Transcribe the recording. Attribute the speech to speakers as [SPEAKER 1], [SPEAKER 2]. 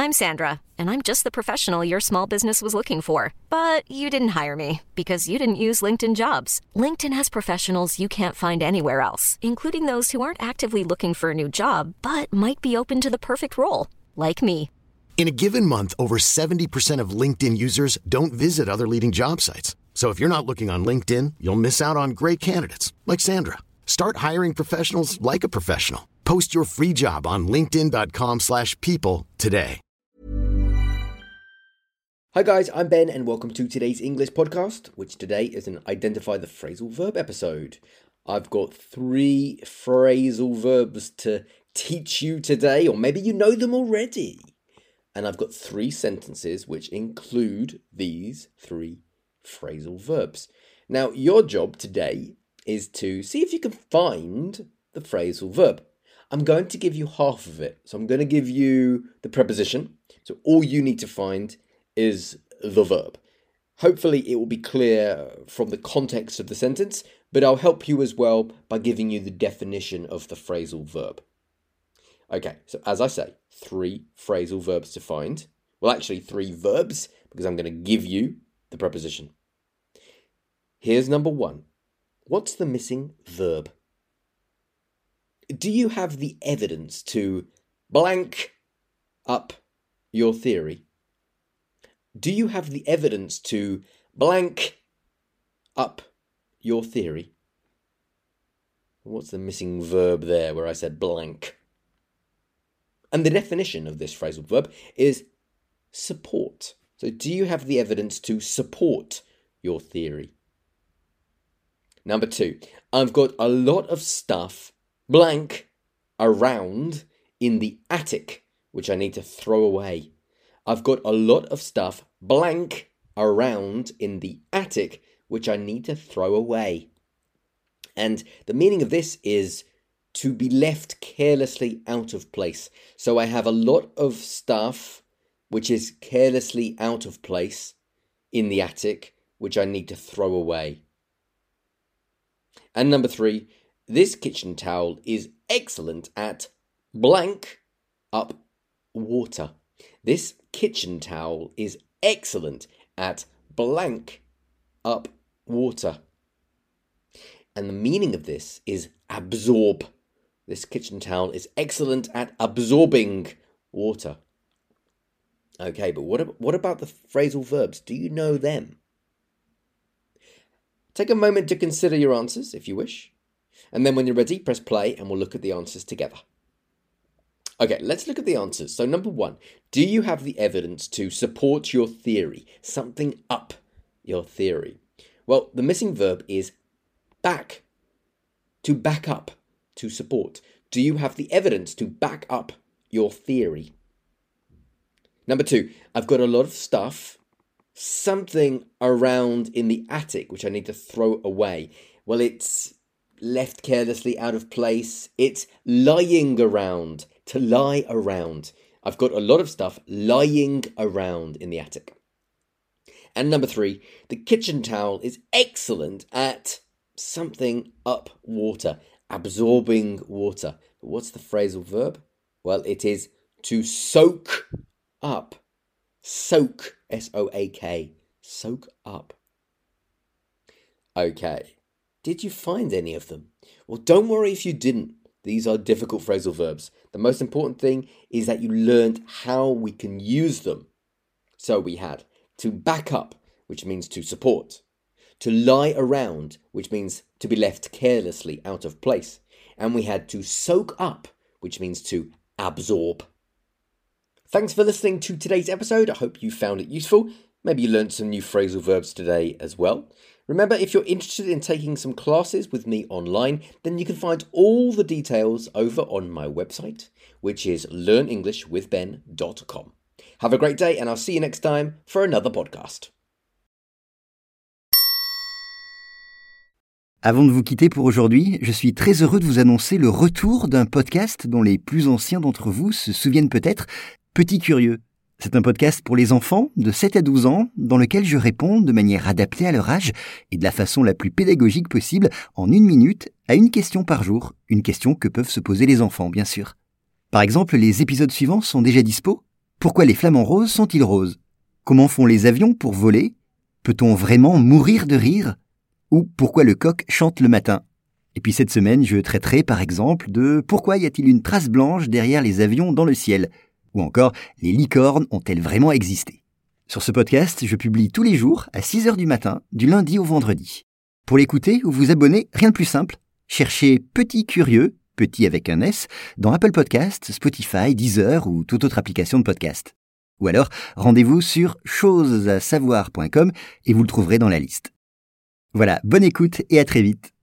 [SPEAKER 1] I'm Sandra, and I'm just the professional your small business was looking for. But you didn't hire me because you didn't use LinkedIn Jobs. LinkedIn has professionals you can't find anywhere else, including those who aren't actively looking for a new job, but might be open to the perfect role, like me.
[SPEAKER 2] In a given month, over 70% of LinkedIn users don't visit other leading job sites. So if you're not looking on LinkedIn, you'll miss out on great candidates like Sandra. Start hiring professionals like a professional. Post your free job on linkedin.com/people today.
[SPEAKER 3] Hi guys, I'm Ben and welcome to today's English podcast, which today is an Identify the Phrasal Verb episode. I've got 3 phrasal verbs to teach you today, or maybe you know them already. And I've got 3 sentences which include these 3 phrasal verbs. Now, your job today is to see if you can find the phrasal verb. I'm going to give you half of it. So I'm going to give you the preposition. So all you need to find is the verb. Hopefully it will be clear from the context of the sentence, but I'll help you as well by giving you the definition of the phrasal verb. Okay, so as I say, 3 phrasal verbs to find. Well, actually 3 verbs, because I'm going to give you the preposition. Here's number 1. What's the missing verb? Do you have the evidence to blank up your theory? Do you have the evidence to blank up your theory? What's the missing verb there where I said blank? And the definition of this phrasal verb is support. So do you have the evidence to support your theory? Number 2, I've got a lot of stuff blank around in the attic, which I need to throw away. I've got a lot of stuff blank around in the attic, which I need to throw away. And the meaning of this is to be left carelessly out of place. So I have a lot of stuff which is carelessly out of place in the attic, which I need to throw away. And number 3, this kitchen towel is excellent at blank up water. This kitchen towel is excellent at blank up water. And the meaning of this is absorb. This kitchen towel is excellent at absorbing water. Okay, but what about the phrasal verbs? Do you know them? Take a moment to consider your answers, if you wish. And then when you're ready, press play and we'll look at the answers together. Okay, let's look at the answers. So number 1, do you have the evidence to support your theory? Something up your theory. Well, the missing verb is back. To back up, to support. Do you have the evidence to back up your theory? Number 2, I've got a lot of stuff, something around in the attic, which I need to throw away. Well, it's left carelessly out of place. It's lying around, to lie around. I've got a lot of stuff lying around in the attic. And number 3, the kitchen towel is excellent at something up water, absorbing water. But what's the phrasal verb? Well, it is to soak up. Soak, S-O-A-K, soak up. Okay. Did you find any of them? Well, don't worry if you didn't. These are difficult phrasal verbs. The most important thing is that you learned how we can use them. So we had to back up, which means to support. To lie around, which means to be left carelessly out of place. And we had to soak up, which means to absorb. Thanks for listening to today's episode. I hope you found it useful. Maybe you learned some new phrasal verbs today as well. Remember, if you're interested in taking some classes with me online, then you can find all the details over on my website, which is learnenglishwithben.com. Have a great day, and I'll see you next time for another podcast.
[SPEAKER 4] Avant de vous quitter pour aujourd'hui, je suis très heureux de vous annoncer le retour d'un podcast dont les plus anciens d'entre vous se souviennent peut-être, Petit Curieux. C'est un podcast pour les enfants de 7 à 12 ans dans lequel je réponds de manière adaptée à leur âge et de la façon la plus pédagogique possible en 1 minute à une question par jour, une question que peuvent se poser les enfants bien sûr. Par exemple, les épisodes suivants sont déjà dispo. Pourquoi les flamants roses sont-ils roses? Comment font les avions pour voler? Peut-on vraiment mourir de rire? Ou pourquoi le coq chante le matin? Et puis cette semaine, je traiterai par exemple de pourquoi y a-t-il une trace blanche derrière les avions dans le ciel? Ou encore, les licornes ont-elles vraiment existé? Sur ce podcast, je publie tous les jours à 6h du matin, du lundi au vendredi. Pour l'écouter ou vous abonner, rien de plus simple. Cherchez Petit Curieux, petit avec un S, dans Apple Podcasts, Spotify, Deezer ou toute autre application de podcast. Ou alors, rendez-vous sur chosesasavoir.com et vous le trouverez dans la liste. Voilà, bonne écoute et à très vite.